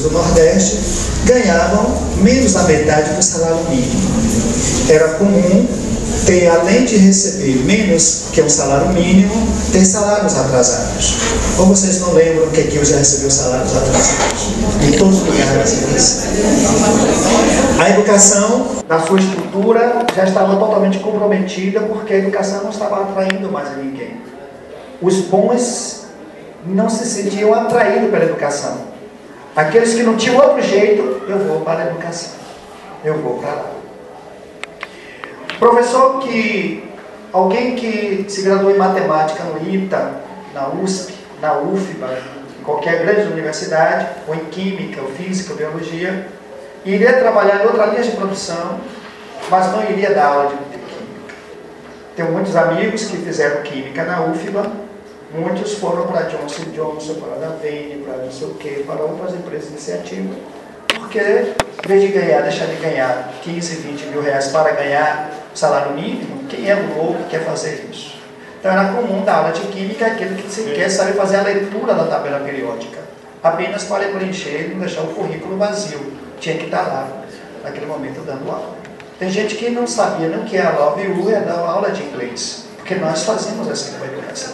do Nordeste ganhavam menos da metade do salário mínimo. Era comum ter, além de receber menos que um salário mínimo, ter salários atrasados. Ou vocês não lembram que aqui eu já recebi salários atrasados? Em todos os lugares. A educação, na sua estrutura, já estava totalmente comprometida, porque a educação não estava atraindo mais a ninguém. Os bons não se sentiam atraídos pela educação. Aqueles que não tinham outro jeito, eu vou para a educação. Eu vou para lá. Professor alguém que se graduou em matemática no ITA, na USP, na UFBA, em qualquer grande universidade, ou em química, ou física, ou biologia, iria trabalhar em outra linha de produção, mas não iria dar aula de química. Tenho muitos amigos que fizeram química na UFBA, muitos foram para Johnson & Johnson, para a Davine, para não sei o quê, para outras empresas de iniciativa, porque, em vez de deixar de ganhar 15, 20 mil reais para ganhar o salário mínimo, quem é o louco que quer fazer isso? Então era comum dar aula de química aquele que sequer sabe fazer a leitura da tabela periódica, apenas para preencher e não deixar o currículo vazio. Tinha que estar lá, naquele momento, dando aula. Tem gente que não sabia nem o que era Love You, ia dar aula de inglês, porque nós fazemos assim na educação.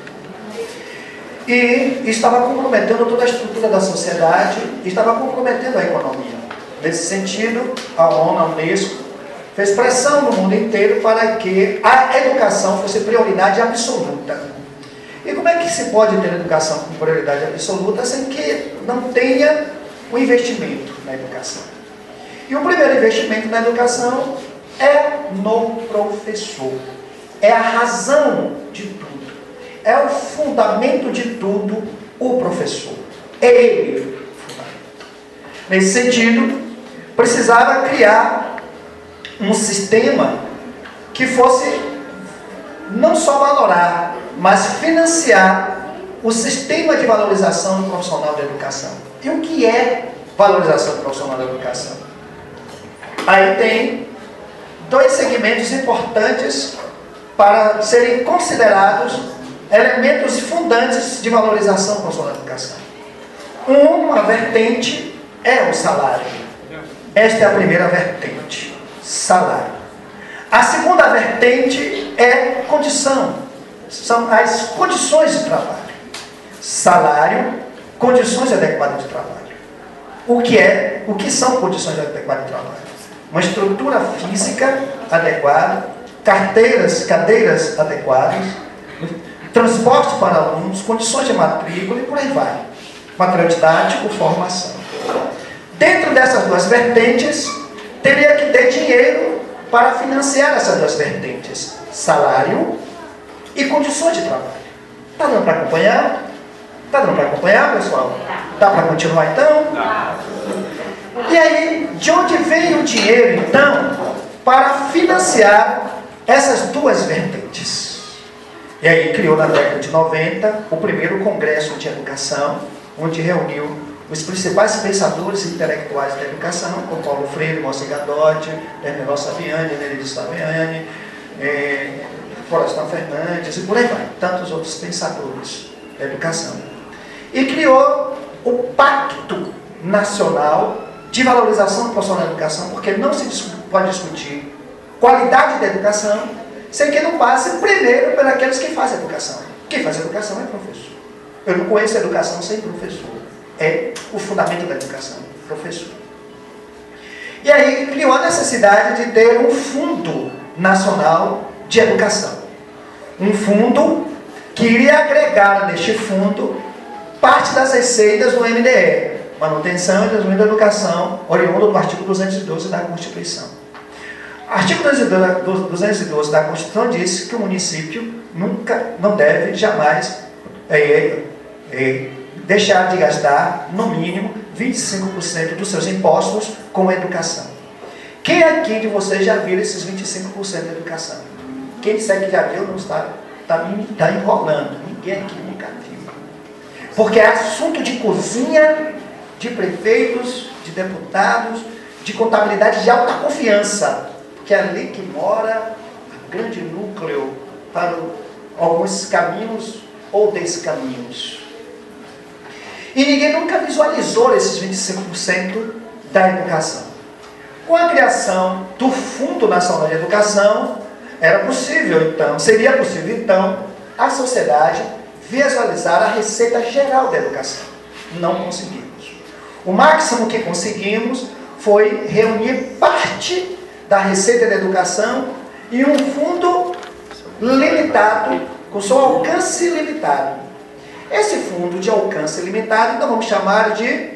E estava comprometendo toda a estrutura da sociedade, estava comprometendo a economia. Nesse sentido, a ONU, a Unesco, fez pressão no mundo inteiro para que a educação fosse prioridade absoluta. E como é que se pode ter educação como prioridade absoluta sem que não tenha o investimento na educação? E o primeiro investimento na educação é no professor. É a razão de tudo. É o fundamento de tudo, o professor. É ele o fundamento. Nesse sentido, precisava criar um sistema que fosse não só valorar, mas financiar o sistema de valorização profissional da educação. E o que é valorização profissional da educação? Aí tem dois segmentos importantes para serem considerados elementos fundantes de valorização profissional da educação. Uma vertente é o salário. Esta é a primeira vertente, salário. A segunda vertente é condição. São as condições de trabalho. Salário, condições adequadas de trabalho. O que são condições adequadas de trabalho? Uma estrutura física adequada, cadeiras adequadas, transporte para alunos, condições de matrícula e por aí vai. Material didático, formação. Dentro dessas duas vertentes, teria que ter dinheiro para financiar essas duas vertentes. Salário e condições de trabalho. Está dando para acompanhar? Está dando para acompanhar, pessoal? Dá para continuar então? E aí, de onde vem o dinheiro então para financiar essas duas vertentes? E aí criou na década de 90 o primeiro congresso de educação, onde reuniu os principais pensadores intelectuais da educação, como Paulo Freire, Moacir Gadotti, Hermenegildo Saviani, Neridi Saviani, Florestan Fernandes e por aí vai, tantos outros pensadores da educação. E criou o Pacto Nacional de Valorização Profissional da Educação, porque não se pode discutir qualidade da educação sem que não passe primeiro por aqueles que fazem a educação. Quem faz a educação é professor. Eu não conheço a educação sem professor. É o fundamento da educação, professor. E aí criou a necessidade de ter um fundo nacional de educação. Um fundo que iria agregar neste fundo parte das receitas do MDE, Manutenção e Desenvolvimento da Educação, oriundo do artigo 212 da Constituição. O artigo 212 da Constituição diz que o município não deve jamais deixar de gastar, no mínimo, 25% dos seus impostos com a educação. Quem aqui de vocês já viu esses 25% da educação? Quem disser que já viu não está enrolando. Ninguém aqui nunca viu. Porque é assunto de cozinha, de prefeitos, de deputados, de contabilidade de alta confiança. Que é ali que mora o grande núcleo para alguns caminhos ou descaminhos. E ninguém nunca visualizou esses 25% da educação. Com a criação do Fundo Nacional de Educação, seria possível então, a sociedade visualizar a receita geral da educação. Não conseguimos. O máximo que conseguimos foi reunir parte da receita da educação em um fundo limitado, com seu alcance limitado. Esse fundo de alcance limitado, então vamos chamar de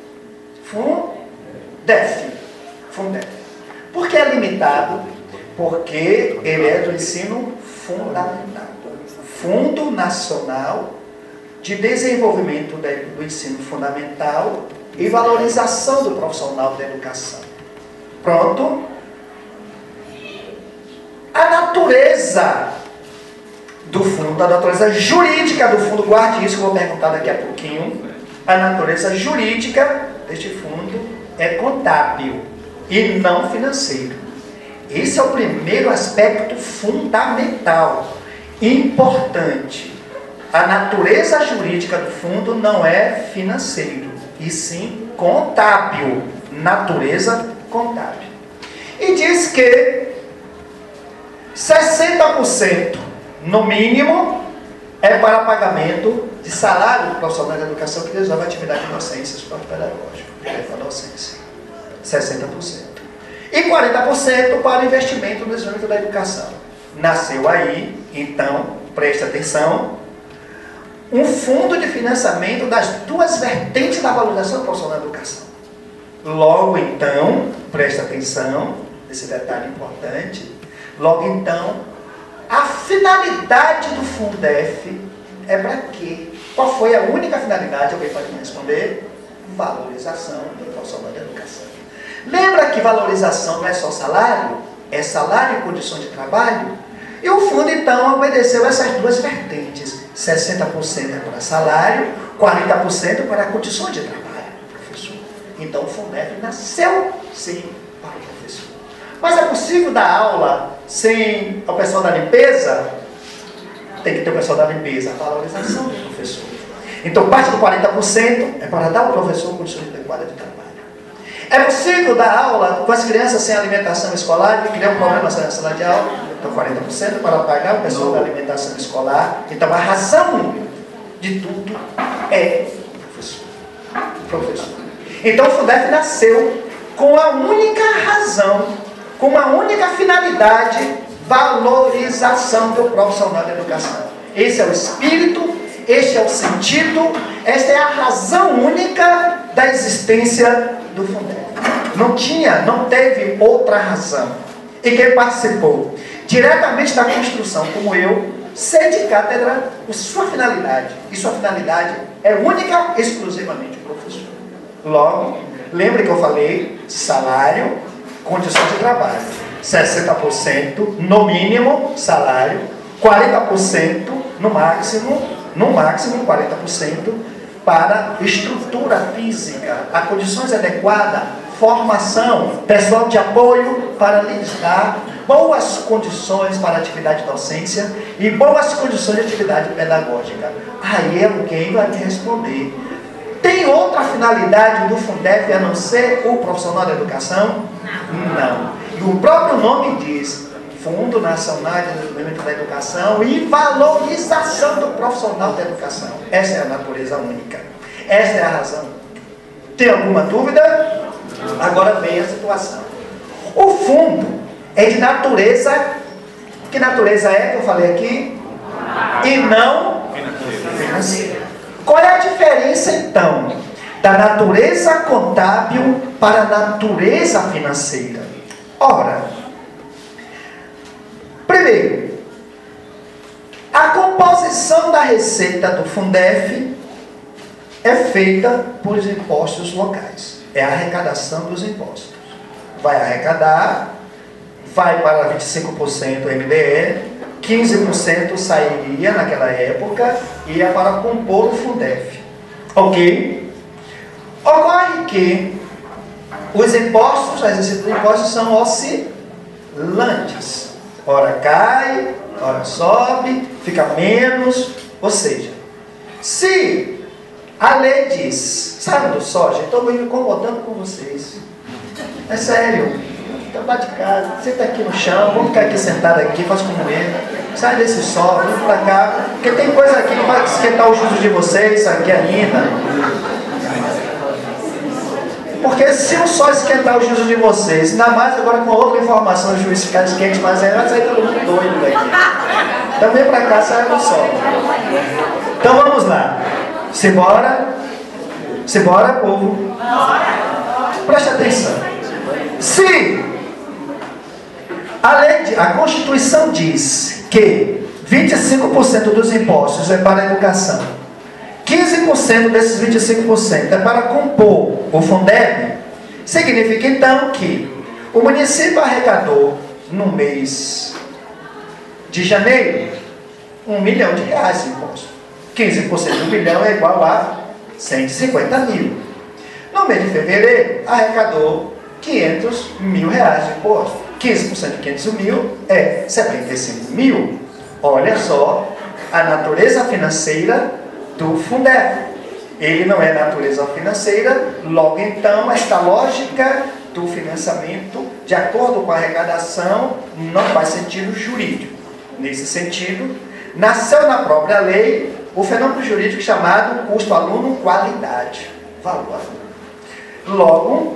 Fundef. Por que é limitado? Porque ele é do ensino fundamental. Fundo Nacional de Desenvolvimento do Ensino Fundamental e Valorização do Profissional da Educação. Pronto. A natureza do fundo, a natureza jurídica do fundo, guarde isso que eu vou perguntar daqui a pouquinho. A natureza jurídica deste fundo é contábil e não financeiro. Esse é o primeiro aspecto fundamental, importante. A natureza jurídica do fundo não é financeiro, e sim contábil. Natureza contábil. E diz que 60%, no mínimo, é para pagamento de salário do profissional da educação que desenvolve atividade de docência, suporte pedagógico, para docência. 60%. E 40% para investimento no desenvolvimento da educação. Nasceu aí, então, preste atenção, um fundo de financiamento das duas vertentes da valorização profissional da educação. Logo, então, preste atenção, esse detalhe importante, logo, então, a finalidade do Fundef é para quê? Qual foi a única finalidade? Alguém pode me responder? Valorização do profissional da educação. Lembra que valorização não é só salário? É salário e condições de trabalho? E o fundo, então, obedeceu essas duas vertentes. 60% é para salário, 40% para condições de trabalho, professor. Então, o Fundef nasceu, sim, para o professor. Mas é possível dar aula sem o pessoal da limpeza? Tem que ter o pessoal da limpeza, a valorização do professor. Então, parte do 40% é para dar ao professor condições adequadas de trabalho. É possível dar aula com as crianças sem alimentação escolar e criar um problema na sala de aula? Então, 40% para pagar o pessoal da alimentação escolar. Então, a razão de tudo é o professor. Então, o Fundef nasceu com a única razão, com uma única finalidade: valorização do profissional da educação. Esse é o espírito, este é o sentido, esta é a razão única da existência do Fundef. Não teve outra razão. E quem participou diretamente da construção, como eu, sei de cátedra a sua finalidade. E sua finalidade é única, exclusivamente o professor. Logo, lembre que eu falei salário, condições de trabalho. 60% no mínimo salário, 40% no máximo 40% para estrutura física, a condições adequadas, formação, pessoal de apoio para lhes dar boas condições para atividade de docência e boas condições de atividade pedagógica. Aí alguém vai me responder: tem outra finalidade do Fundef a não ser o profissional da educação? Não. E o próprio nome diz: Fundo Nacional de Desenvolvimento da Educação e Valorização do Profissional da Educação. Essa é a natureza única. Essa é a razão. Tem alguma dúvida? Agora vem a situação. O fundo é de natureza. Que natureza é que eu falei aqui? E não financeira. Qual é a diferença, então, da natureza contábil para a natureza financeira? Ora, primeiro, a composição da receita do Fundef é feita por impostos locais. É a arrecadação dos impostos. Vai arrecadar, vai para 25% MDE, 15% sairia naquela época e é para compor o Fundef. Ok? Ocorre que os impostos, as receitas de impostos são oscilantes. Ora cai, ora sobe, fica menos. Ou seja, se A lei diz, saiam do soja, estou me incomodando com vocês. É sério, então vai de casa, senta aqui no chão, vamos ficar aqui sentado aqui, faz como ele. Sai desse sol, vem pra cá, porque tem coisa aqui que vai esquentar o juízo de vocês aqui ainda. Porque se o sol esquentar o juízo de vocês, ainda mais agora com outra informação, o juiz ficar quente, mas aí vai sair todo mundo doido daqui. Então vem pra cá, sai do sol. Então vamos lá. Simbora. Simbora, povo. Preste atenção. Se a Constituição diz que 25% dos impostos é para a educação, 15% desses 25% é para compor o Fundeb, significa então que o município arrecadou no mês de janeiro R$1 milhão de impostos. 15% do milhão é igual a 150 mil. No mês de fevereiro, arrecadou R$500 mil de imposto. 15% de 500 mil é 75 mil. Olha só a natureza financeira do Fundeb. Ele não é natureza financeira, logo então esta lógica do financiamento, de acordo com a arrecadação, não faz sentido jurídico. Nesse sentido, nasceu na própria lei o fenômeno jurídico chamado custo aluno qualidade, valor aluno. Logo,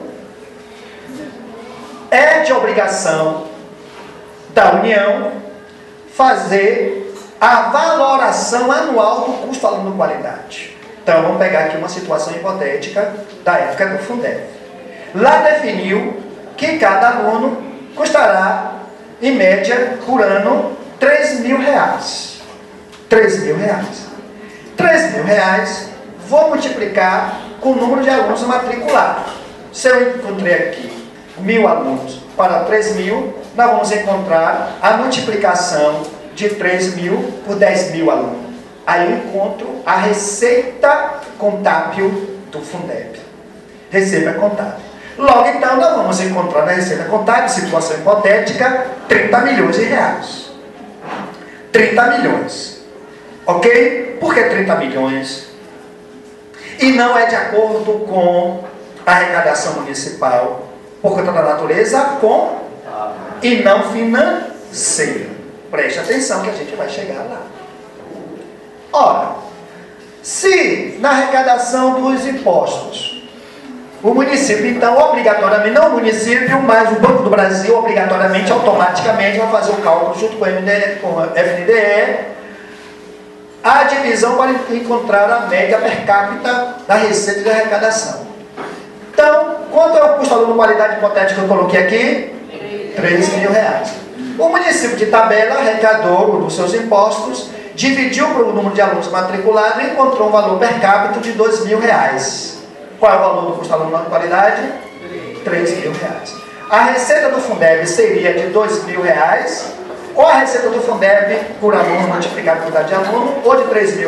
é de obrigação da União fazer a valoração anual do custo aluno qualidade. Então, vamos pegar aqui uma situação hipotética da época do Fundeb. Lá definiu que cada aluno custará, em média, por ano, R$3.000. R$3.000. R$3.000, vou multiplicar com o número de alunos matriculados. Se eu encontrei aqui 1.000 alunos para 3.000, nós vamos encontrar a multiplicação de 3.000 por 10.000 alunos. Aí eu encontro a receita contábil do Fundeb. Receita contábil. Logo então, nós vamos encontrar na receita contábil, situação hipotética, R$30 milhões. 30 milhões. Ok? Por que 30 milhões? E não é de acordo com a arrecadação municipal, por conta da natureza e não financeira. Preste atenção que a gente vai chegar lá. Ora, se na arrecadação dos impostos, o município, então, obrigatoriamente, não o município, mas o Banco do Brasil, obrigatoriamente, automaticamente, vai fazer o cálculo junto com o FNDE, a divisão para encontrar a média per capita da receita de arrecadação. Então, quanto é o custo aluno qualidade hipotética que eu coloquei aqui? R$3.000. O município de Tabela arrecadou dos seus impostos, dividiu para o número de alunos matriculados e encontrou um valor per capita de R$2.000. Qual é o valor do custo aluno de qualidade? R$3.000. A receita do Fundeb seria de R$2.000, ou a receita do Fundeb por aluno multiplicado por quantidade de aluno, ou de R$3.000.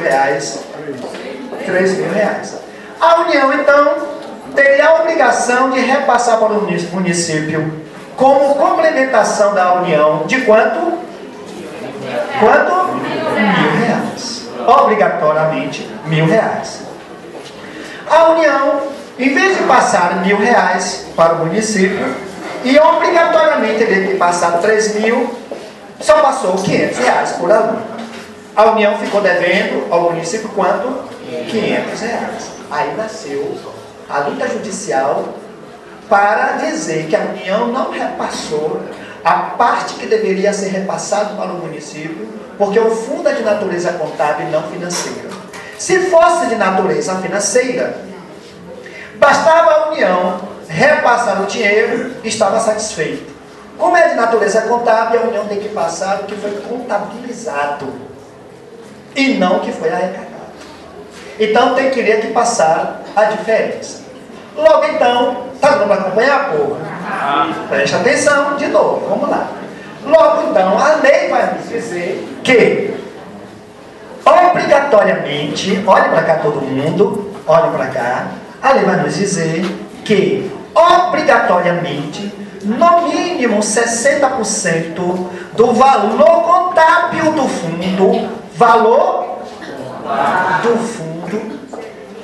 R$3.000. A União, então, teria a obrigação de repassar para o município, como complementação da União, de quanto? Quanto? R$1.000. Obrigatoriamente, R$1.000. A União, em vez de passar R$1.000 para o município, e obrigatoriamente teria que passar 3.000, só passou R$500 por aluno. A União ficou devendo ao município quanto? R$500. Aí nasceu a luta judicial para dizer que a União não repassou a parte que deveria ser repassado para o município, porque o fundo é de natureza contábil e não financeira. Se fosse de natureza financeira, bastava a União repassar o dinheiro e estava satisfeito. Como é de natureza contábil, a União tem que passar o que foi contabilizado e não o que foi arrecadado. Então teria que passar a diferença. Logo então, está dando para acompanhar, povo? Preste atenção de novo, vamos lá. Logo então, a lei vai nos dizer que obrigatoriamente, olhe para cá todo mundo, olhe para cá, a lei vai nos dizer que obrigatoriamente, no mínimo 60% do valor contábil do fundo, valor do fundo,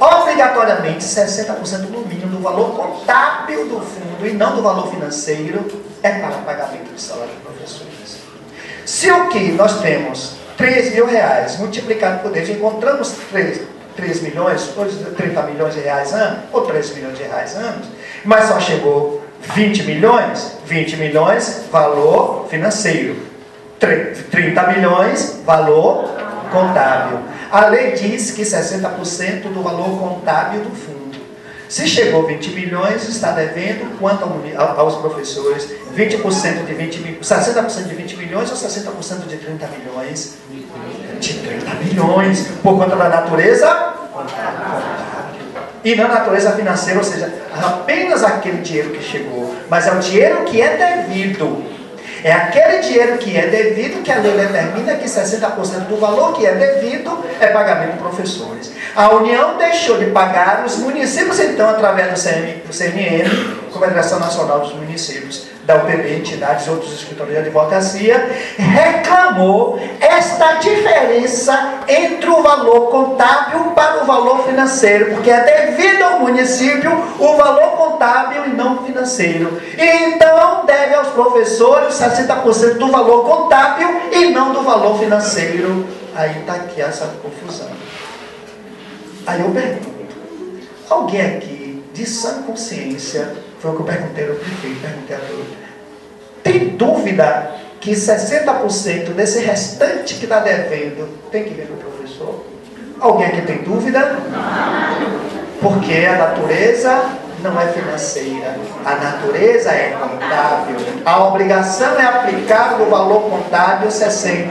obrigatoriamente 60% no mínimo do valor contábil do fundo e não do valor financeiro é para pagamento de salário de professores. Se o que nós temos 3 mil reais multiplicado por 10, encontramos 3 milhões, ou 30 milhões de reais ano, ou 3 milhões de reais anos, mas só chegou 20 milhões valor financeiro, 30 milhões valor contábil. A lei diz que 60% do valor contábil do fundo. Se chegou 20 milhões, está devendo quanto aos professores? 20% de 20 milhões, 60% de 20 milhões ou 60% de 30 milhões? De 30 milhões, por conta da natureza contábil. E na natureza financeira, ou seja, apenas aquele dinheiro que chegou, mas é o dinheiro que é devido. É aquele dinheiro que é devido que a lei determina que 60% do valor que é devido é pagamento de professores. A União deixou de pagar, os municípios então, através do CNM, Confederação Nacional dos Municípios, da UPB, entidades e outros escritórios de advocacia, reclamou esta diferença entre o valor contábil para o valor financeiro, porque é devido ao município o valor contábil e não financeiro. E então deve aos professores 60% do valor contábil e não do valor financeiro. Aí está aqui essa confusão. Aí eu pergunto, alguém aqui de sã consciência, foi o que eu perguntei ao prefeito, perguntei a todos, tem dúvida que 60% desse restante que está devendo tem que vir do professor? Alguém aqui tem dúvida? Porque a natureza não é financeira, a natureza é contábil. A obrigação é aplicar no valor contábil 60%.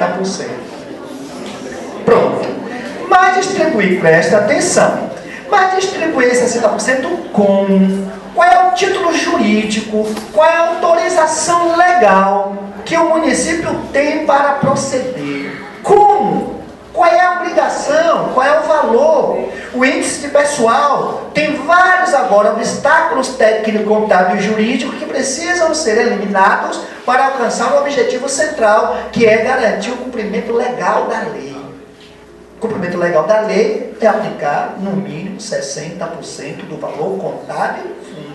Pronto. Mas distribuir, presta atenção, mas distribuir 60% como? Qual é o título jurídico? Qual é a autorização legal que o município tem para proceder? Como? Qual é a obrigação? Qual é o valor? O índice de pessoal tem vários agora obstáculos técnicos, contábeis e jurídicos que precisam ser eliminados para alcançar o objetivo central, que é garantir o cumprimento legal da lei. O cumprimento legal da lei é aplicar no mínimo 60% do valor contábil do fundo.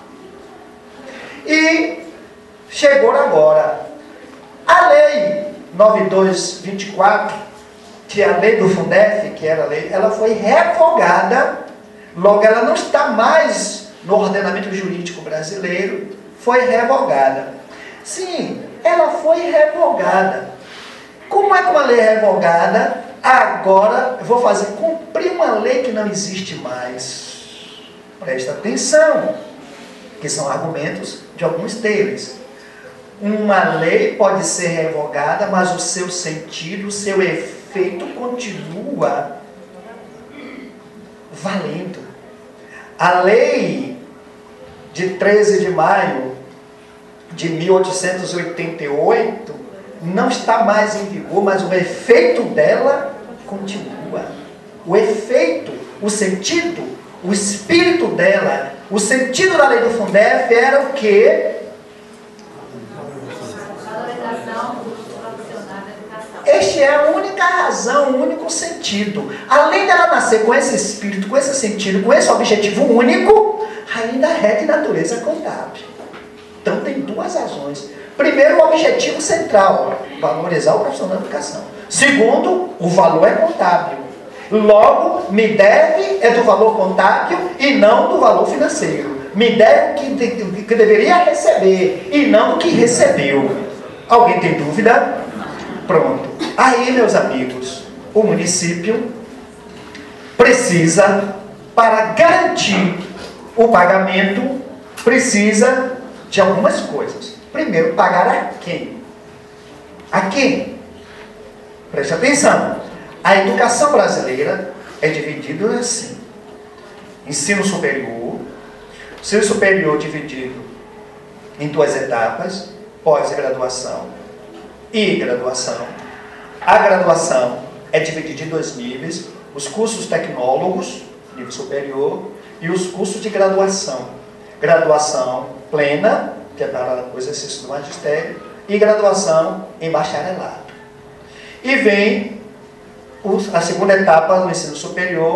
E chegou agora a lei 9224, que é a lei do Fundef, que era a lei, ela foi revogada, logo ela não está mais no ordenamento jurídico brasileiro, foi revogada. Sim, ela foi revogada. Como é que uma lei é revogada? Agora eu vou fazer cumprir uma lei que não existe mais. Presta atenção, que são argumentos de alguns deles. Uma lei pode ser revogada, mas o seu sentido, o seu efeito continua valendo. A lei de 13 de maio de 1888 não está mais em vigor, mas o efeito dela continua. O efeito, o sentido, o espírito dela, o sentido da lei do Fundef era o quê? Este é a única razão, o único sentido. Além dela nascer com esse espírito, com esse sentido, com esse objetivo único, ainda é de natureza contábil. Então tem duas razões. Primeiro, o objetivo central, valorizar o profissional da educação. Segundo, o valor é contábil. Logo, me deve é do valor contábil e não do valor financeiro. Me deve o que deveria receber e não o que recebeu. Alguém tem dúvida? Pronto. Aí, meus amigos, o município precisa, para garantir o pagamento, precisa de algumas coisas. Primeiro, pagar a quem? A quem? Preste atenção. A educação brasileira é dividida assim. Ensino superior dividido em duas etapas, pós-graduação e graduação. A graduação é dividida em dois níveis, os cursos tecnólogos, nível superior, e os cursos de graduação. Graduação plena, que é para o exercício do magistério, e graduação em bacharelado. E vem a segunda etapa do ensino superior,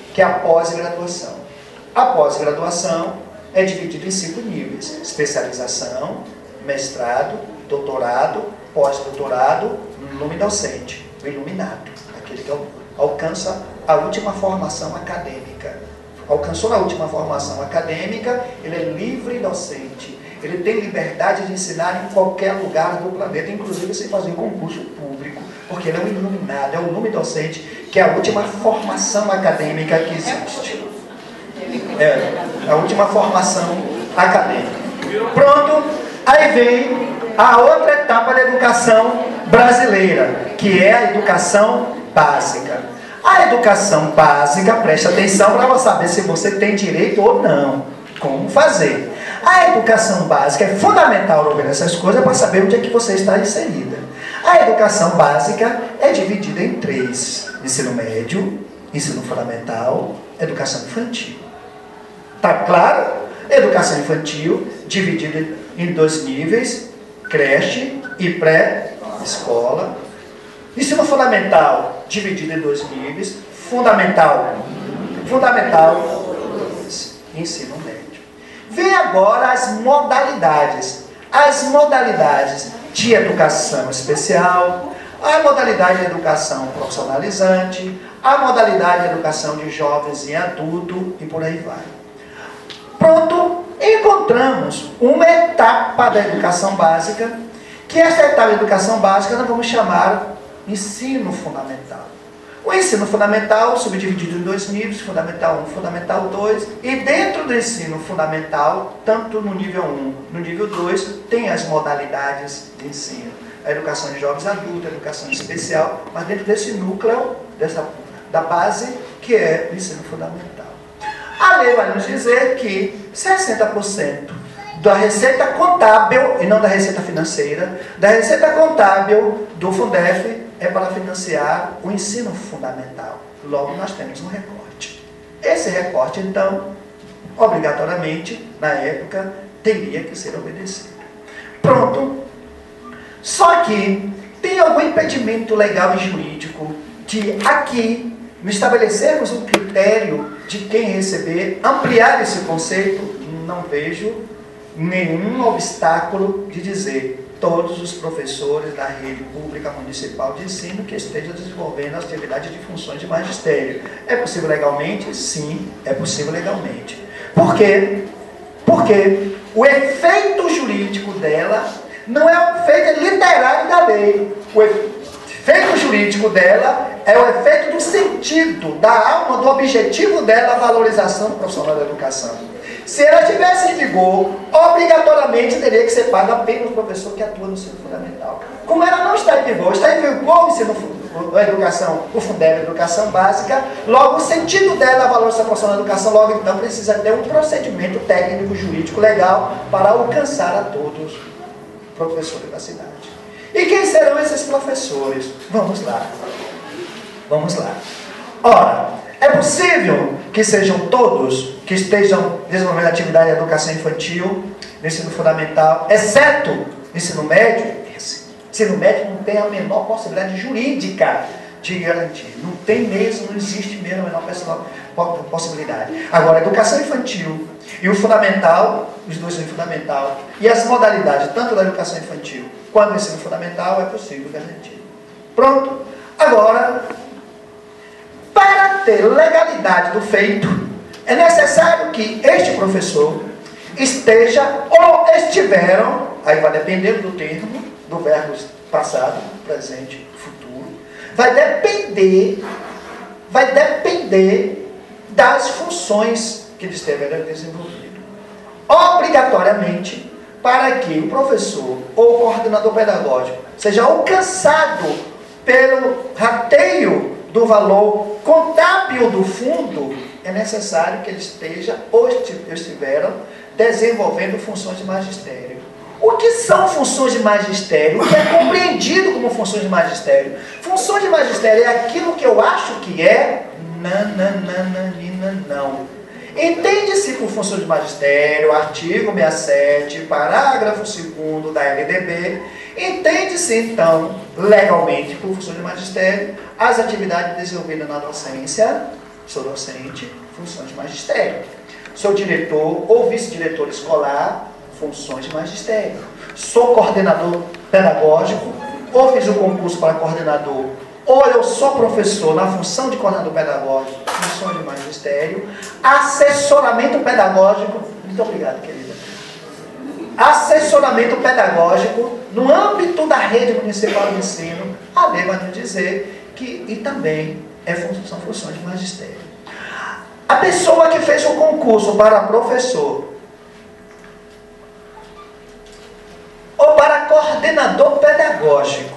que é a pós-graduação. A pós-graduação é dividida em 5 níveis: especialização, mestrado, doutorado, pós-doutorado, lumidocente, o iluminado, aquele que alcança a última formação acadêmica. Alcançou a última formação acadêmica, ele é livre docente, ele tem liberdade de ensinar em qualquer lugar do planeta, inclusive sem fazer um concurso público, porque ele é um iluminado, é um lumidocente, que é a última formação acadêmica que existe. É a última formação acadêmica. Pronto, aí vem a outra etapa da educação brasileira, que é a educação básica. A educação básica, preste atenção para saber se você tem direito ou não. Como fazer? A educação básica é fundamental ouvir essas coisas para saber onde é que você está inserida. A educação básica é dividida em 3: ensino médio, ensino fundamental, educação infantil. Tá claro? Educação infantil dividida em 2 níveis: creche e pré-escola. Ensino fundamental dividido em 2 níveis: fundamental, ensino médio. Vem agora as modalidades. As modalidades de educação especial, a modalidade de educação profissionalizante, a modalidade de educação de jovens e adulto e por aí vai. Pronto, encontramos uma etapa da educação básica, que essa etapa da educação básica nós vamos chamar ensino fundamental. O ensino fundamental, subdividido em 2 níveis, Fundamental 1, Fundamental 2, e dentro do ensino fundamental, tanto no nível 1, no nível 2, tem as modalidades de ensino. A educação de jovens adultos, a educação especial, mas dentro desse núcleo, da base, que é o ensino fundamental. A lei vai nos dizer que 60% da receita contábil, e não da receita financeira, da receita contábil do Fundef é para financiar o ensino fundamental. Logo, nós temos um recorte. Esse recorte, então, obrigatoriamente, na época, teria que ser obedecido. Pronto. Só que tem algum impedimento legal e jurídico de aqui estabelecermos um critério de quem receber, ampliar esse conceito? Não vejo nenhum obstáculo de dizer todos os professores da rede pública municipal de ensino que estejam desenvolvendo atividade de funções de magistério. É possível legalmente? Sim, é possível legalmente. Por quê? Porque o efeito jurídico dela não é o efeito literário da lei. O efeito jurídico dela é o efeito do sentido, da alma, do objetivo dela, a valorização do profissional da educação. Se ela estivesse em vigor, obrigatoriamente teria que ser paga apenas o professor que atua no ensino fundamental. Como ela não está em vigor, está em vigor o ensino, a educação, o Fundeb, a educação básica, logo o sentido dela, a valorização profissional da educação, logo então precisa ter um procedimento técnico, jurídico, legal, para alcançar a todos os professores da cidade. E quem serão esses professores? Vamos lá. Vamos lá. Ora, é possível que sejam todos que estejam desenvolvendo atividade de educação infantil, no ensino fundamental, exceto ensino médio. Ensino médio não tem a menor possibilidade jurídica de garantir. Não tem mesmo, não existe mesmo a menor possibilidade. Agora, a educação infantil e o fundamental, os dois são fundamental, e as modalidades, tanto da educação infantil quanto do ensino fundamental, é possível garantir. Pronto. Agora, para ter legalidade do feito, é necessário que este professor esteja ou estiveram, aí vai depender do termo, do verbo passado, presente, futuro, vai depender das funções que ele estiver desenvolvido. Obrigatoriamente, para que o professor ou o coordenador pedagógico seja alcançado pelo rateio do valor contábil do fundo, é necessário que ele esteja ou estiveram desenvolvendo funções de magistério. O que são funções de magistério? O que é compreendido como funções de magistério? Funções de magistério é aquilo que eu acho que é não. Entende-se por função de magistério, artigo 67, parágrafo 2º da LDB, entende-se então, legalmente, por função de magistério, as atividades desenvolvidas na docência, Sou docente, funções de magistério. Sou diretor ou vice-diretor escolar, funções de magistério. Sou coordenador pedagógico, ou fiz o concurso para coordenador, ou eu sou professor na função de coordenador pedagógico, função de magistério. Assessoramento pedagógico, muito obrigado, querida. Assessoramento pedagógico no âmbito da rede municipal de ensino, a lei vai nos dizer que e também são funções de magistério. A pessoa que fez o concurso para professor ou para coordenador pedagógico,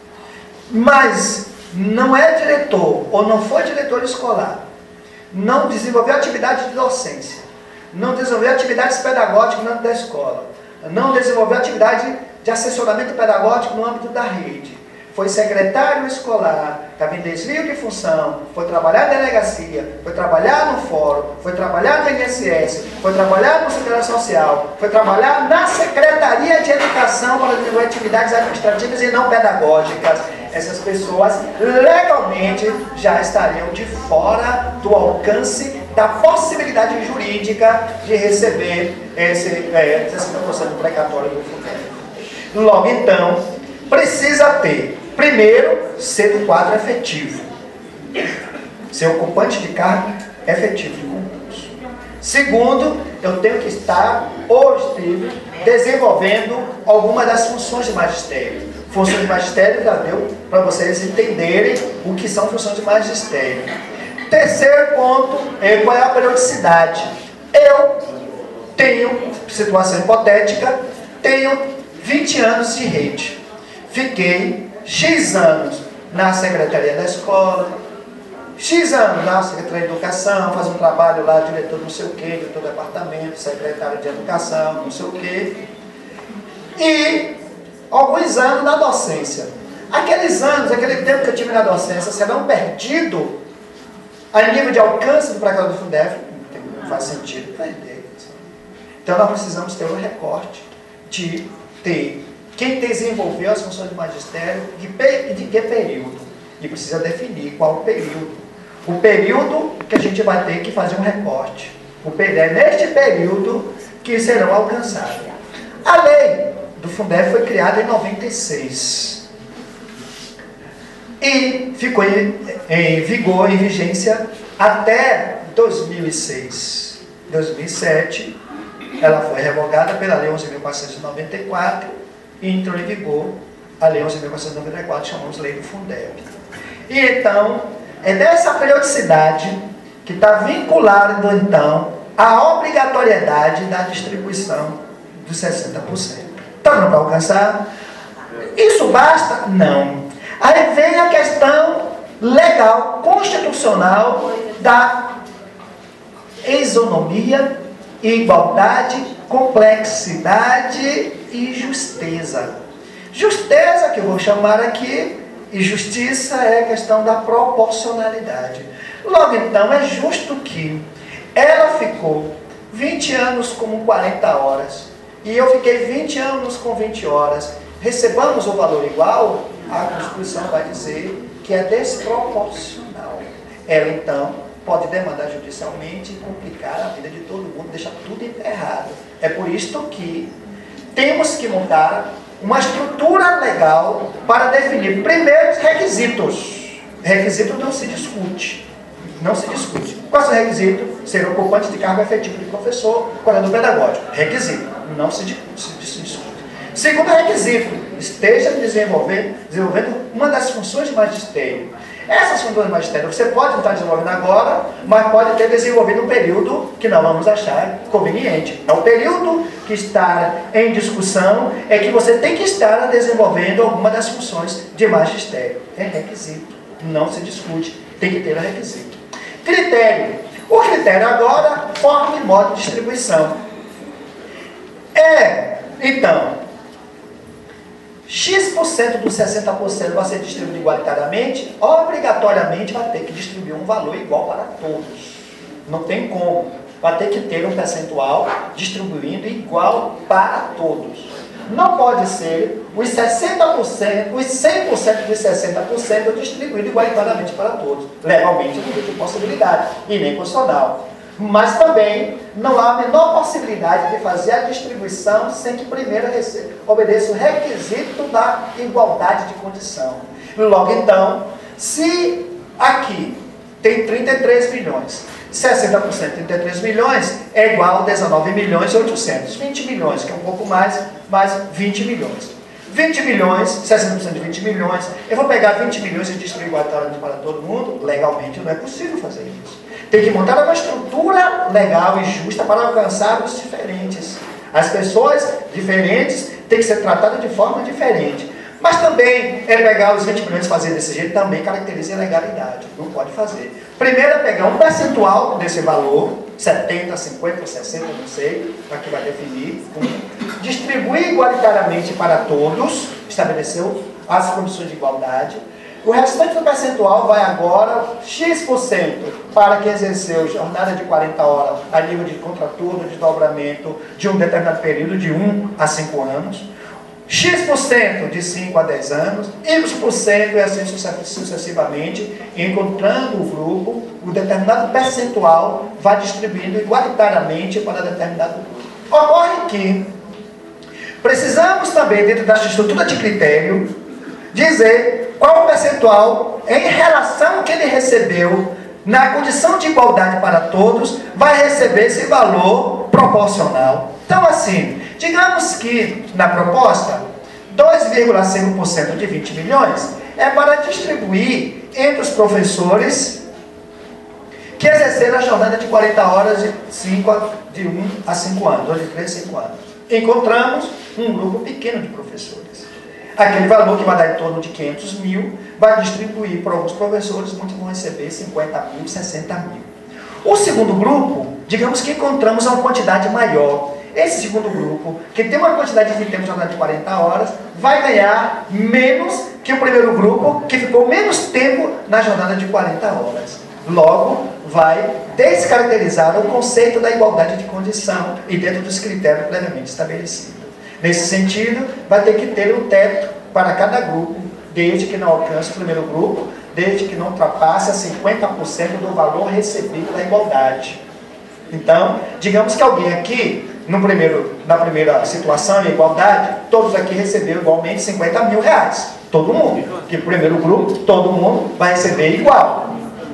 mas não é diretor ou não foi diretor escolar, não desenvolveu atividade de docência, não desenvolveu atividades pedagógicas no âmbito da escola, não desenvolveu atividade de assessoramento pedagógico no âmbito da rede, foi secretário escolar, estava em desvio de função, foi trabalhar na delegacia, foi trabalhar no fórum, foi trabalhar no INSS, foi trabalhar no Seguridade Social, foi trabalhar na Secretaria de Educação para desenvolver atividades administrativas e não pedagógicas. Essas pessoas legalmente já estariam de fora do alcance da possibilidade jurídica de receber esse 60% precatório do Fundeb. Logo então, precisa ter, primeiro, ser do quadro efetivo, ser ocupante de cargo efetivo de concurso. Segundo, eu tenho que estar ou estive desenvolvendo alguma das funções de magistério. Funções de magistério já deu para vocês entenderem o que são funções de magistério. Terceiro ponto, qual é a periodicidade? Eu tenho, situação hipotética, tenho 20 anos de rede. Fiquei X anos na Secretaria da Escola, X anos na Secretaria de Educação, faz um trabalho lá, diretor não sei o quê, diretor do departamento, secretário de Educação, não sei o quê. E alguns anos na docência. Aqueles anos, aquele tempo que eu tive na docência, serão perdidos a nível de alcance do precatório do Fundeb? Não faz sentido perder. Então nós precisamos ter um recorte de ter quem desenvolveu as funções de magistério e de que período. E precisa definir qual o período. O período que a gente vai ter que fazer um recorte. É neste período que serão alcançados. A lei do Fundeb foi criada em 96. E ficou em vigor, em vigência, até 2006. 2007, ela foi revogada pela Lei 11.494 e entrou em vigor a Lei 11.494, chamamos Lei do Fundeb. E então, é dessa periodicidade que está vinculado, então, a obrigatoriedade da distribuição dos 60%. Está dando para alcançar? Isso basta? Não. Aí vem a questão legal, constitucional, da isonomia, igualdade, complexidade e justeza. Justeza, que eu vou chamar aqui, e justiça é a questão da proporcionalidade. Logo então, é justo que ela ficou 20 anos com 40 horas, e eu fiquei 20 anos com 20 horas, recebamos o valor igual, a Constituição vai dizer que é desproporcional. Ela então pode demandar judicialmente e complicar a vida de todo mundo, deixar tudo emperrado. É por isto que temos que montar uma estrutura legal para definir primeiro os requisitos. Requisito não se discute. Não se discute. Qual é o requisito? Ser ocupante de cargo efetivo de professor, coordenador pedagógico. Requisito. Não se discute. Segundo requisito, esteja desenvolvendo uma das funções de magistério. Essas funções de magistério você pode não estar desenvolvendo agora, mas pode ter desenvolvido um período que não vamos achar conveniente. É o período que está em discussão, é que você tem que estar desenvolvendo alguma das funções de magistério. É requisito, não se discute, tem que ter o requisito. Critério. O critério agora, forma e modo de distribuição. Então, X% dos 60% vai ser distribuído igualitariamente, obrigatoriamente vai ter que distribuir um valor igual para todos. Não tem como. Vai ter que ter um percentual distribuindo igual para todos. não pode ser os 60%, os 100% de 60% distribuído igualitariamente para todos. Legalmente não tem possibilidade, e nem constitucional. Mas também não há a menor possibilidade de fazer a distribuição sem que primeiro obedeça o requisito da igualdade de condição. Logo então, se aqui tem 33 milhões, 60% de 33 milhões é igual a 19 milhões e 800. 20 milhões, que é um pouco mais 20 milhões. 20 milhões, 60% de 20 milhões, eu vou pegar 20 milhões e distribuir igualitariamente para todo mundo? Legalmente não é possível fazer isso. Tem que montar uma estrutura legal e justa para alcançar os diferentes. As pessoas diferentes têm que ser tratadas de forma diferente. Mas também é pegar os 20 milhões e fazer desse jeito, também caracteriza ilegalidade. Não pode fazer. Primeiro é pegar um percentual desse valor, 70, 50, 60, não sei, para que vai definir, distribuir igualitariamente para todos, estabeleceu as condições de igualdade. O restante do percentual vai agora, X% para quem exerceu jornada de 40 horas a nível de contraturno, de dobramento de um determinado período, de 1 a 5 anos. X% de 5 a 10 anos, Y% e assim sucessivamente, encontrando o grupo, o determinado percentual vai distribuindo igualitariamente para determinado grupo. Ocorre que precisamos também, dentro dessa estrutura de critério, dizer qual o percentual em relação ao que ele recebeu, na condição de igualdade para todos, vai receber esse valor proporcional. Então assim, digamos que na proposta, 2,5% de 20 milhões é para distribuir entre os professores que exerceram a jornada de 40 horas de 1 a 5 anos, ou de 3 a 5 anos. Encontramos um grupo pequeno de professores. Aquele valor que vai dar em torno de 500 mil, vai distribuir para alguns professores, muitos vão receber 50 mil, 60 mil. O segundo grupo, digamos que encontramos uma quantidade maior. Esse segundo grupo, que tem uma quantidade de tempo de jornada de 40 horas, vai ganhar menos que o primeiro grupo, que ficou menos tempo na jornada de 40 horas. Logo, vai descaracterizar o conceito da igualdade de condição e dentro dos critérios previamente estabelecidos. Nesse sentido, vai ter que ter um teto para cada grupo, desde que não alcance o primeiro grupo, desde que não ultrapasse a 50% do valor recebido da igualdade. Então, digamos que alguém aqui, na primeira situação, em igualdade, todos aqui receberam igualmente 50 mil reais. Todo mundo. Que o primeiro grupo, todo mundo vai receber igual.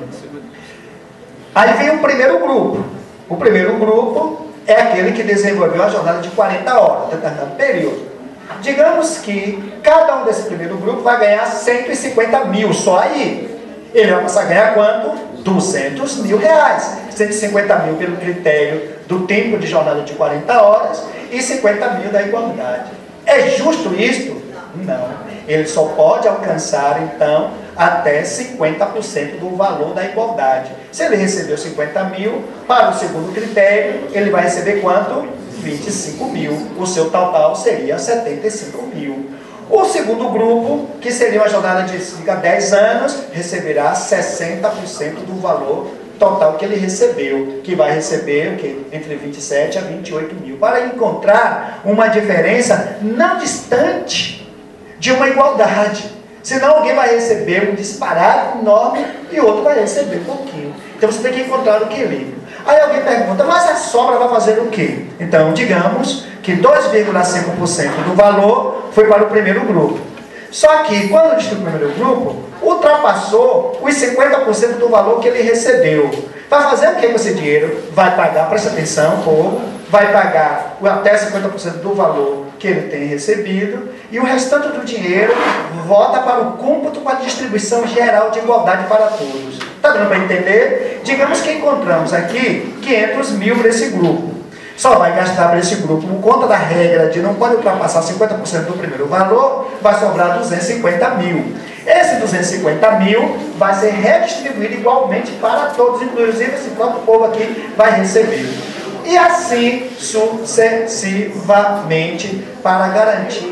Aí vem o primeiro grupo. O primeiro grupo é aquele que desenvolveu a jornada de 40 horas, determinado período. Digamos que cada um desse primeiro grupo vai ganhar 150 mil, só aí. Ele vai passar a ganhar quanto? 200 mil reais. 150 mil pelo critério do tempo de jornada de 40 horas e 50 mil da igualdade. É justo isto? Não. Ele só pode alcançar, então, até 50% do valor da igualdade. Se ele recebeu 50 mil, para o segundo critério, ele vai receber quanto? 25 mil. O seu total seria 75 mil. O segundo grupo, que seria uma jornada de 10 anos, receberá 60% do valor total que ele recebeu, que vai receber o quê? Entre 27 a 28 mil. Para encontrar uma diferença não distante de uma igualdade. Senão alguém vai receber um disparate enorme e outro vai receber um pouquinho. Então você tem que encontrar o equilíbrio. Aí alguém pergunta, mas a sobra vai fazer o quê? Então, digamos que 2,5% do valor foi para o primeiro grupo. Só que, quando distribui o primeiro grupo, ultrapassou os 50% do valor que ele recebeu. Vai fazer o que com esse dinheiro? Vai pagar, presta atenção, povo, vai pagar até 50% do valor que ele tem recebido, e o restante do dinheiro volta para o cômputo para a distribuição geral de igualdade para todos. Está dando para entender? Digamos que encontramos aqui 500 mil para esse grupo. Só vai gastar para esse grupo, por conta da regra de não pode ultrapassar 50% do primeiro valor, vai sobrar 250 mil. Esse 250 mil vai ser redistribuído igualmente para todos, inclusive esse próprio povo aqui vai receber. E assim sucessivamente, para garantir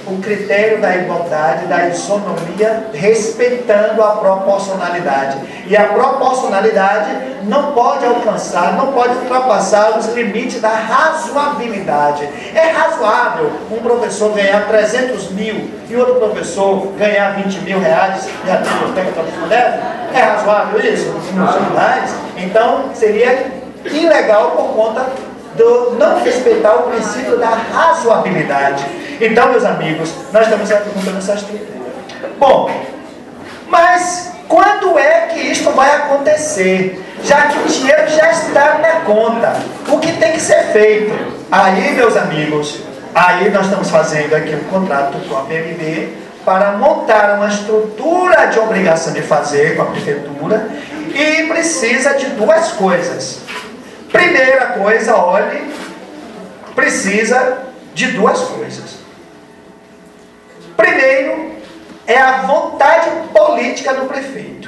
o critério da igualdade, da isonomia, respeitando a proporcionalidade. E a proporcionalidade não pode alcançar, não pode ultrapassar os limites da razoabilidade. É razoável um professor ganhar 300 mil e outro professor ganhar 20 mil reais de biblioteca do Fundeb? É razoável isso? Mas, então, seria ilegal por conta do não respeitar o princípio da razoabilidade. Então, meus amigos, nós estamos perguntando essa estrutura. Bom, mas quando é que isto vai acontecer? Já que o dinheiro já está na conta. O que tem que ser feito? Aí, meus amigos, aí nós estamos fazendo aqui um contrato com a PMB para montar uma estrutura de obrigação de fazer com a prefeitura e precisa de duas coisas. Primeira coisa, olhe, precisa de duas coisas. Primeiro, é a vontade política do prefeito.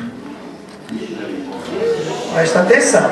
Presta atenção.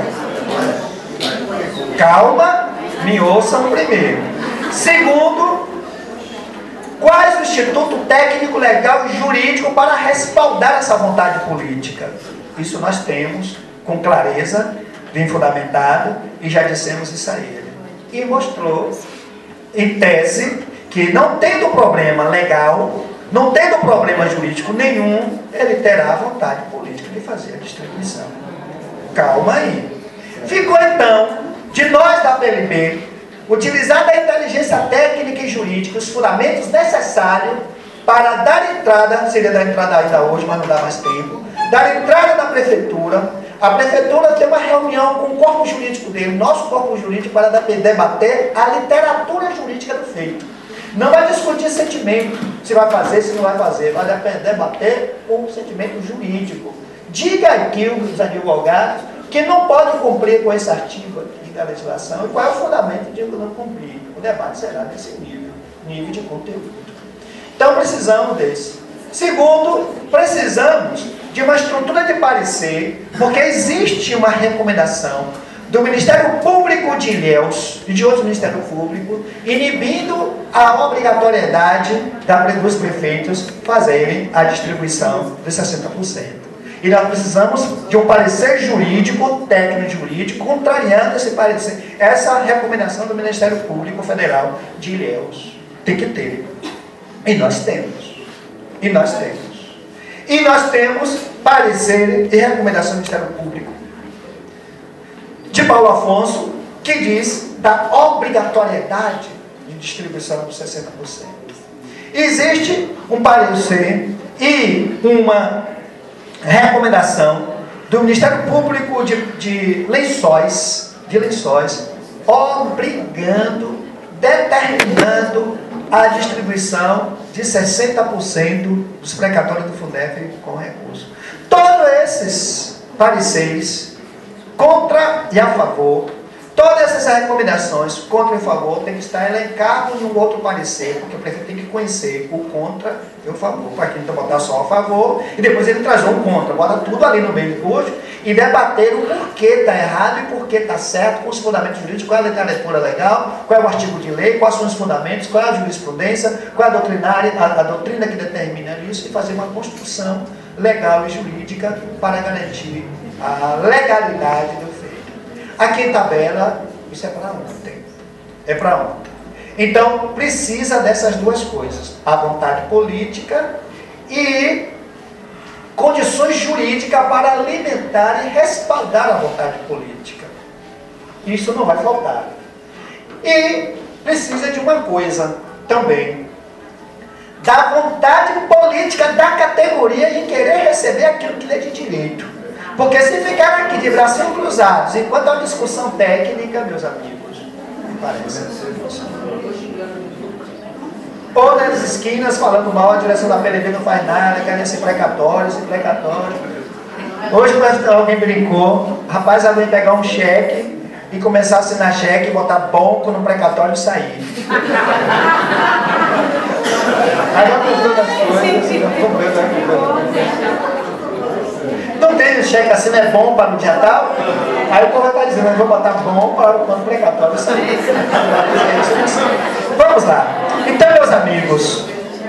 Calma, me ouçam primeiro. Segundo, quais o Instituto Técnico, Legal e Jurídico para respaldar essa vontade política? Isso nós temos com clareza, bem fundamentado, e já dissemos isso a ele. E mostrou, em tese, que não tendo problema legal, não tendo problema jurídico nenhum, ele terá a vontade política de fazer a distribuição. Calma aí. Ficou então, de nós da PLB, utilizar a inteligência técnica e jurídica, os fundamentos necessários para dar entrada, seria dar entrada ainda hoje, mas não dá mais tempo, dar entrada na prefeitura. A prefeitura tem uma reunião com o corpo jurídico dele, nosso corpo jurídico, para debater a literatura jurídica do feito. Não vai discutir sentimento, se vai fazer, se não vai fazer. Vai debater o sentimento jurídico. Diga aqui os advogados que não podem cumprir com esse artigo aqui da legislação e qual é o fundamento de não cumprir. O debate será nesse nível de conteúdo. Então precisamos desse. Segundo, precisamos de uma estrutura de parecer, porque existe uma recomendação do Ministério Público de Ilhéus e de outros Ministérios Públicos, inibindo a obrigatoriedade dos prefeitos fazerem a distribuição dos 60%. E nós precisamos de um parecer jurídico, técnico jurídico, contrariando esse parecer, essa recomendação do Ministério Público Federal de Ilhéus. Tem que ter. E nós temos. E nós temos. E nós temos parecer e recomendação do Ministério Público de Paulo Afonso, que diz da obrigatoriedade de distribuição dos 60%. Existe um parecer e uma recomendação do Ministério Público de Lençóis, obrigando, determinando a distribuição de 60% dos precatórios do Fundeb com recurso. Todos esses pareceres contra e a favor, todas essas recomendações contra e a favor tem que estar elencados num outro parecer, porque o prefeito tem que conhecer o contra e o favor, para que ele não botar só a favor e depois ele traz um contra, bota tudo ali no meio do hoje e debater o porquê está errado e porquê está certo, com os fundamentos jurídicos, qual é a literatura legal, qual é o artigo de lei, quais são os fundamentos, qual é a jurisprudência, qual é a doutrina que determina isso e fazer uma construção legal e jurídica para garantir a legalidade do feito. Aqui em tabela, isso é para ontem. É para ontem. Então, precisa dessas duas coisas. A vontade política e condições jurídicas para alimentar e respaldar a vontade política. Isso não vai faltar. E precisa de uma coisa também. Da vontade política da categoria em querer receber aquilo que lhe é de direito. Porque se ficar aqui de bracinhos cruzados, enquanto a discussão técnica, meus amigos, me parece ser ou nas esquinas falando mal, a direção da PLB não faz nada, querem ser precatórios, Hoje alguém brincou, rapaz, alguém pegar um cheque e começar a assinar cheque, botar banco no precatório e sair. Aí vai comprando as coisas, não tem o cheque assim, é bom para o dia tal? Aí o povo está dizendo, eu vou botar bom para o quanto precatório sair. Vamos lá. Então, meus amigos,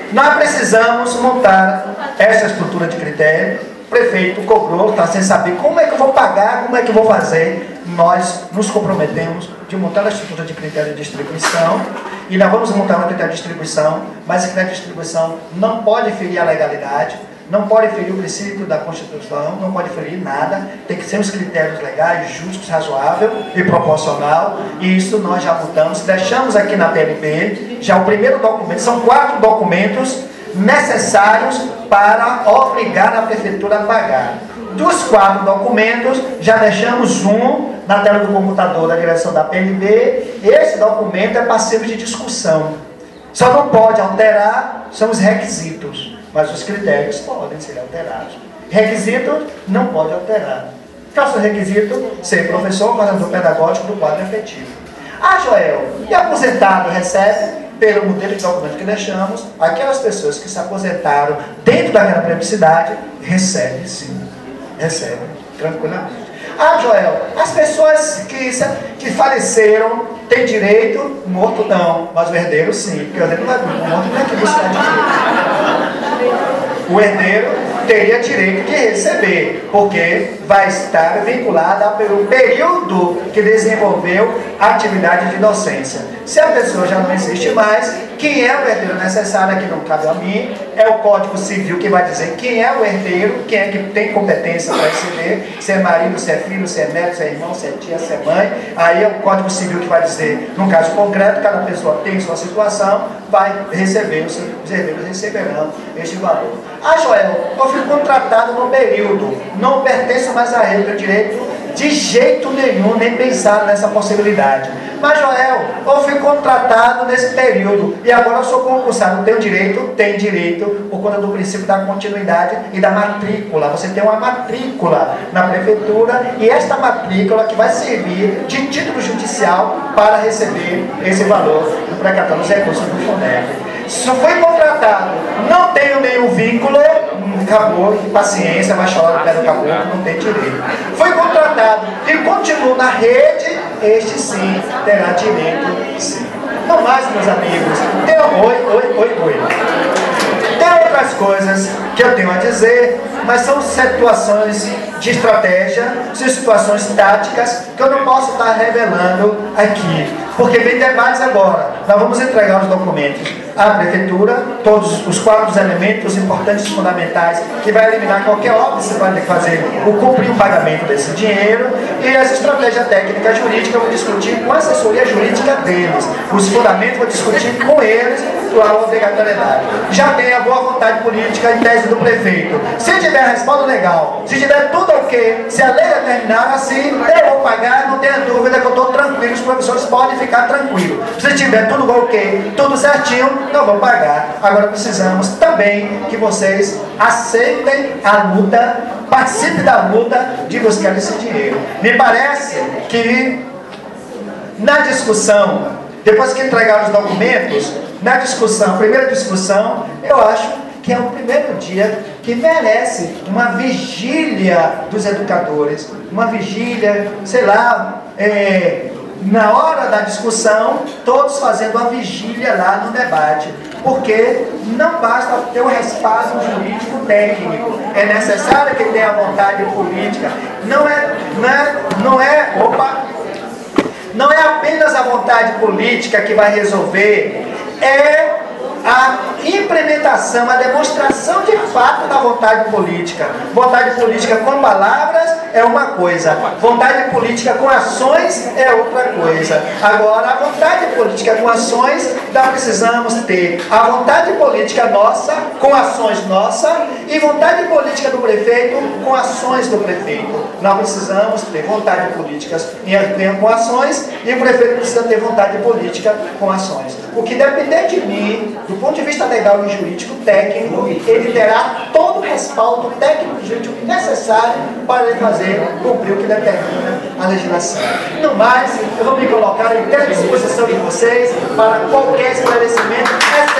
Nós precisamos montar essa estrutura de critério. O prefeito cobrou, está sem saber como é que eu vou pagar, como é que eu vou fazer. Nós nos comprometemos de montar a estrutura de critério de distribuição e nós vamos montar um critério de distribuição, mas esse critério de distribuição não pode ferir a legalidade, não pode ferir o princípio da Constituição, não pode ferir nada, tem que ser os critérios legais, justos, razoável e proporcional, e isso nós já montamos, deixamos aqui na PLB, já o primeiro documento, são 4 documentos necessários para obrigar a prefeitura a pagar. Dos 4 documentos, já deixamos um na tela do computador da direção da PLB. Esse documento é passível de discussão. Só não pode alterar, são os requisitos, mas os critérios podem ser alterados. Requisito não pode alterar. Qual é o seu requisito? Ser professor, coordenador pedagógico do quadro efetivo. Ah, Joel, e aposentado recebe? Pelo modelo de documento que deixamos, aquelas pessoas que se aposentaram dentro daquela periodicidade, recebem sim. Recebem, tranquilamente. Ah, Joel, as pessoas que faleceram têm direito, morto não, mas o herdeiro sim, porque o herdeiro não vai morto, não é que buscar direito. O herdeiro teria direito de receber, porque vai estar vinculado ao período que desenvolveu a atividade de docência. Se a pessoa já não existe mais, quem é o herdeiro necessário, que não cabe a mim, é o Código Civil que vai dizer quem é o herdeiro, quem é que tem competência para receber, se é marido, se é filho, se é neto, se é irmão, se é tia, se é mãe. Aí é o Código Civil que vai dizer, num caso concreto, cada pessoa tem sua situação, vai receber, os herdeiros receberão este valor. Ah, Joel, eu fui contratado num período, não pertenço mais a ele, o direito de jeito nenhum, nem pensar nessa possibilidade. Mas, Joel, eu fui contratado nesse período e agora eu sou concursado. Tenho direito? Tem direito, por conta do princípio da continuidade e da matrícula. Você tem uma matrícula na prefeitura e esta matrícula que vai servir de título judicial para receber esse valor do precatório dos recursos do FUNEP. Se eu fui contratado, não tenho nenhum vínculo, acabou, paciência, vai chorar no pé do caboclo, não tem direito. Fui contratado e continuo na rede, este sim terá direito, sim. Não mais, meus amigos. Oi. Tem outras coisas que eu tenho a dizer, mas são situações de estratégia, são situações táticas que eu não posso estar revelando aqui, porque vem debates agora. Nós vamos entregar os documentos à prefeitura, todos os 4 elementos importantes e fundamentais que vai eliminar qualquer obra que você vai ter que fazer, o cumprir o pagamento desse dinheiro, e essa estratégia técnica jurídica eu vou discutir com a assessoria jurídica deles, os fundamentos eu vou discutir com eles a obrigatoriedade. Já tem a boa vontade política em tese do prefeito. Se tiver respaldo legal, se tiver tudo ok, se a lei determinar assim, eu vou pagar, não tenha dúvida que eu estou tranquilo, os professores podem ficar tranquilos. Se tiver tudo ok, tudo certinho, não vou pagar. Agora precisamos também que vocês aceitem a luta, participem da luta de buscar esse dinheiro. Me parece que na discussão, depois que entregaram os documentos, na discussão, primeira discussão, eu acho que é o primeiro dia que merece uma vigília dos educadores, uma vigília, sei lá, na hora da discussão, todos fazendo a vigília lá no debate, porque não basta ter o respaldo jurídico técnico, é necessário que tenha vontade política, não é apenas a vontade política que vai resolver, é a implementação, a demonstração de fato da vontade política. Vontade política com palavras é uma coisa, vontade política com ações é outra coisa. Agora, a vontade política com ações, nós precisamos ter a vontade política nossa, com ações nossas, e vontade política do prefeito com ações do prefeito. Nós precisamos ter vontade política com ações, e o prefeito precisa ter vontade política com ações. O que depender de mim, do ponto de vista legal e jurídico técnico, ele terá todo o respaldo técnico e jurídico necessário para ele cumprir o que determina a legislação. No mais, eu vou me colocar à inteira disposição de vocês para qualquer esclarecimento,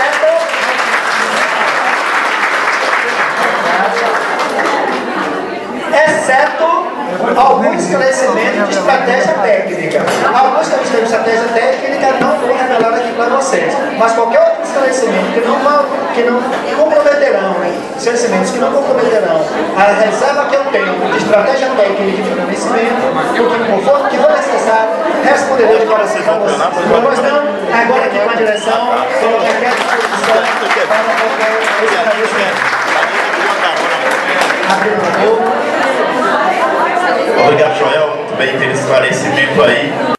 exceto alguns esclarecimentos de estratégia técnica. Alguns esclarecimentos de estratégia técnica não vou revelar aqui para vocês. Mas qualquer outro esclarecimento que não comprometerão, esclarecimentos que não comprometerão a reserva que eu tenho de estratégia técnica e de financiamento, o que for necessário, responderei para vocês. Pois não, agora aqui com a direção, coloca aqui à disposição para qualquer esclarecimento. Obrigado, Joel. Muito bem, ter esse esclarecimento aí.